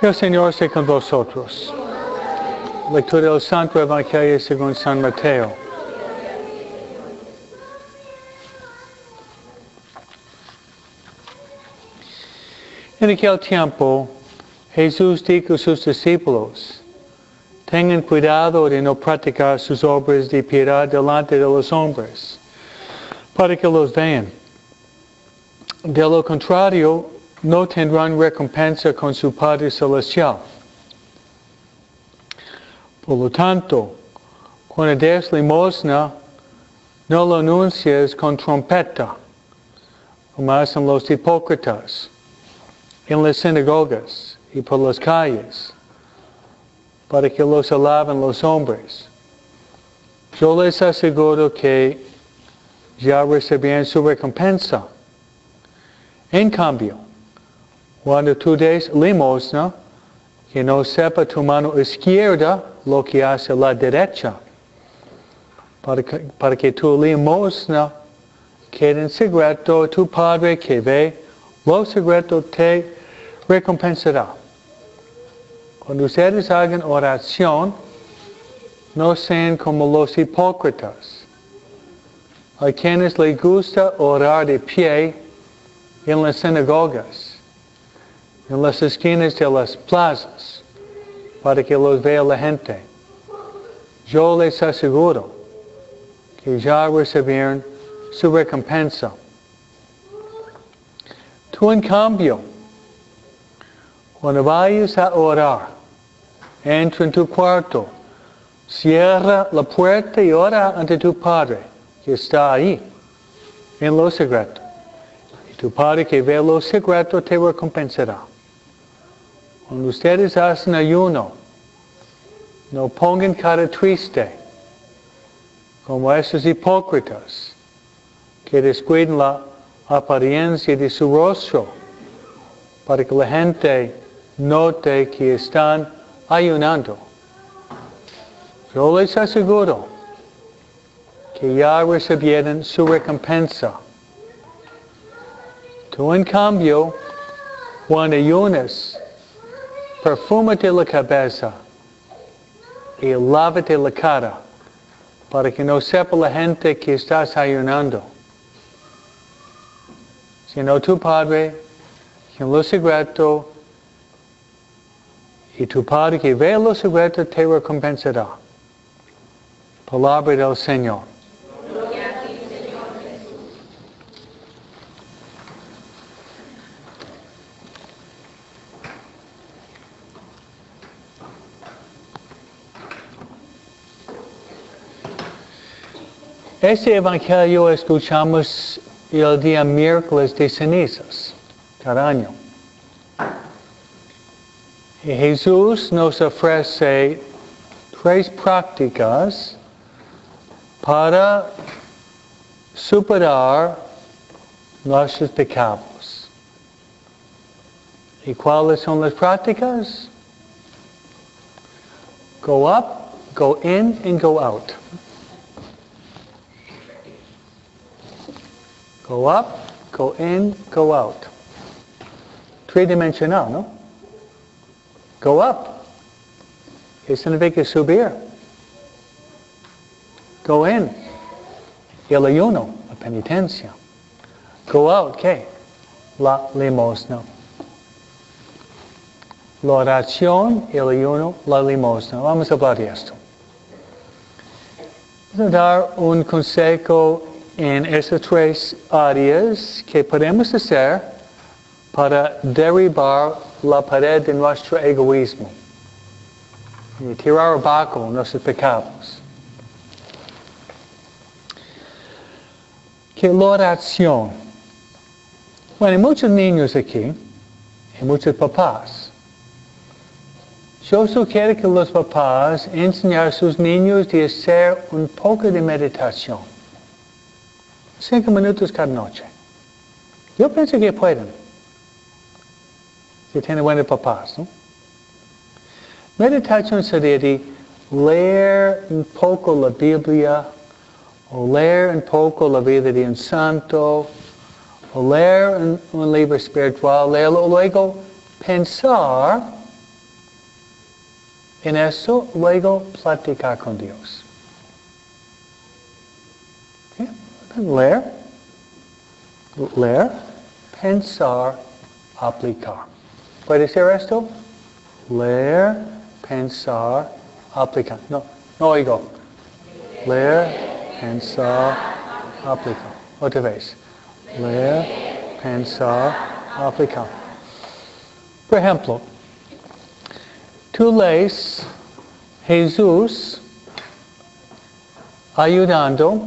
El Señor esté con vosotros. Lectura del Santo Evangelio según San Mateo. En aquel tiempo, Jesús dijo a sus discípulos: tengan cuidado de no practicar sus obras de piedad delante de los hombres, para que los vean. De lo contrario, no tendrán recompensa con su Padre Celestial. Por lo tanto, cuando des limosna, no lo anuncies con trompeta, como hacen los hipócritas, en las sinagogas y por las calles, para que los alaben los hombres. Yo les aseguro que ya recibirán su recompensa. En cambio, cuando tú des limosna, que no sepa tu mano izquierda lo que hace la derecha, para que tu limosna quede en secreto, tu Padre que ve lo secreto te recompensará. Cuando ustedes hagan oración, no sean como los hipócritas, a quienes les gusta orar de pie en las sinagogas, en las esquinas de las plazas, para que los vea la gente. Yo les aseguro que ya recibieron su recompensa. Tú, en cambio, cuando vayas a orar, entra en tu cuarto, cierra la puerta y ora ante tu Padre, que está ahí, en lo secreto. Y tu Padre que ve lo secreto te recompensará. Cuando ustedes hacen ayuno, no pongan cara triste, como esos hipócritas, que descuidan la apariencia de su rostro, para que la gente note que están ayunando. Yo les aseguro que ya recibieron su recompensa. Tú, en cambio, cuando ayunas, perfúmate la cabeza y lávate la cara, para que no sepa la gente que estás ayunando. Sino tu Padre, que en lo secreto, y tu Padre que ve lo secreto te recompensará. Palabra del Señor. Este Evangelio escuchamos el día miércoles de cenizas, cada año. Y Jesús nos ofrece tres prácticas para superar nuestros pecados. ¿Y cuáles son las prácticas? Go up, go in, and go out. Go up, go in, go out. Tridimensional, ¿no? Go up. ¿Qué significa subir? Go in. El ayuno, la penitencia. Go out, ¿qué? La limosna. La oración, el ayuno, la limosna. Vamos a hablar de esto. Vamos a dar un consejo en esas tres áreas que podemos hacer para derribar la pared de nuestro egoísmo y tirar abajo nuestros pecados. Que la oración. Bueno, hay muchos niños aquí y muchos papás. Yo sugiero que los papás enseñar a sus niños de hacer un poco de meditación. 5 minutos cada noche. Yo pienso que pueden. Si tienen buenos papás, ¿no? Meditación sería de leer un poco la Biblia, o leer un poco la vida de un santo, o leer un libro espiritual, leerlo, luego pensar en eso, luego platicar con Dios. ¿Sí? Leer, pensar, aplicar. ¿Puede ser esto? Leer, pensar, aplicar. No oigo. Leer, pensar, aplicar. Otra vez. Leer, pensar, aplicar. Por ejemplo, tú lees Jesús ayudando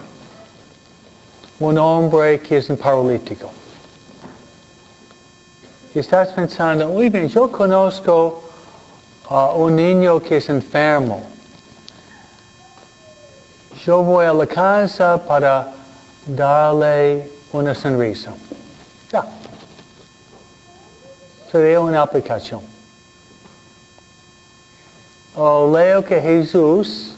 un hombre que es un paralítico. Y estás pensando, muy bien, yo conozco a un niño que es enfermo. Yo voy a la casa para darle una sonrisa. Ya. Sería una aplicación. O leo que Jesús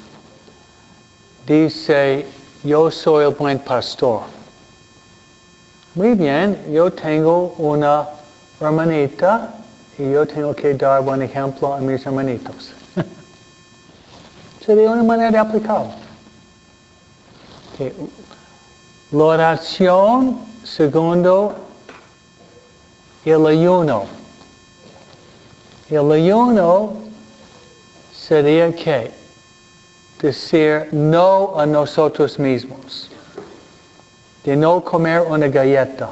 dice, yo soy el buen pastor. Muy bien, yo tengo una hermanita y yo tengo que dar buen ejemplo a mis hermanitos. Sería una manera de aplicarlo. Okay. La oración, segundo, el ayuno. El ayuno sería que decir no a nosotros mismos. De no comer una galleta.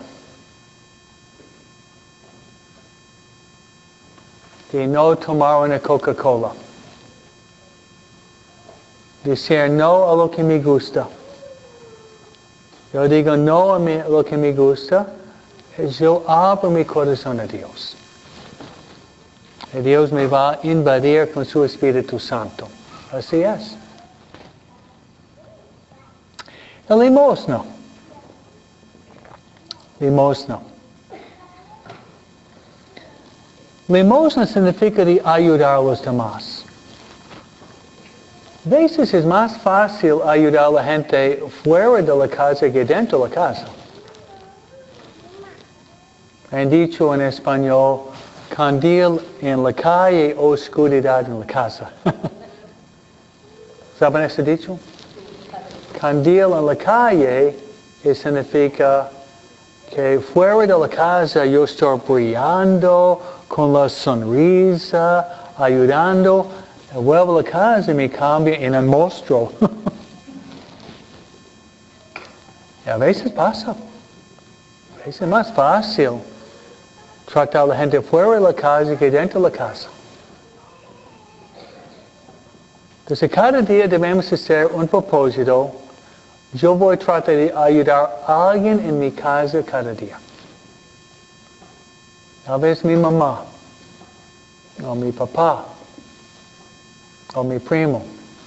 De no tomar una Coca-Cola. Decir no a lo que me gusta. Yo digo no a lo que me gusta, yo abro mi corazón a Dios. Y Dios me va a invadir con su Espíritu Santo. Así es. El limosna. Limosna. Limosna significa de ayudar a los demás. A veces es más fácil ayudar a la gente fuera de la casa que dentro de la casa. Han dicho en español, candil en la calle, oscuridad en la casa. ¿Saben ese dicho? Candil en la calle significa que fuera de la casa yo estoy brillando, con la sonrisa, ayudando. Vuelvo a la casa y me cambia en un monstruo. Y a veces pasa. A veces es más fácil tratar a la gente fuera de la casa que dentro de la casa. Entonces cada día debemos hacer un propósito. Yo voy a tratar de ayudar a alguien en mi casa cada día. Tal vez mi mamá, o mi papá, o mi primo.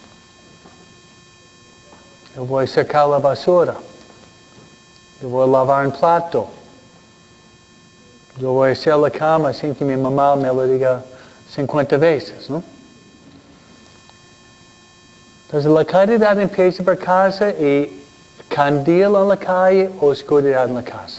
Yo voy a sacar la basura. Yo voy a lavar un plato. Yo voy a hacer la cama sin que mi mamá me lo diga 50 veces, ¿no? Entonces la caridad empieza por casa y candil en la calle, oscuridad en la casa.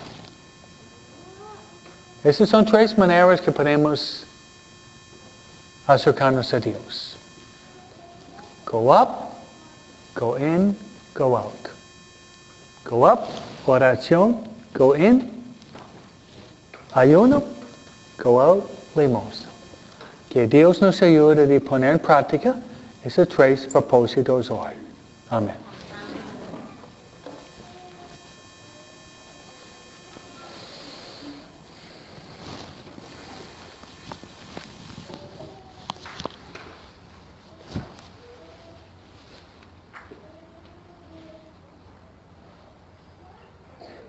Esas son tres maneras que podemos acercarnos a Dios. Go up, go in, go out. Go up, oración, go in, ayuno, go out, limosna. Que Dios nos ayude a poner en práctica esos tres propósitos hoy. Amén.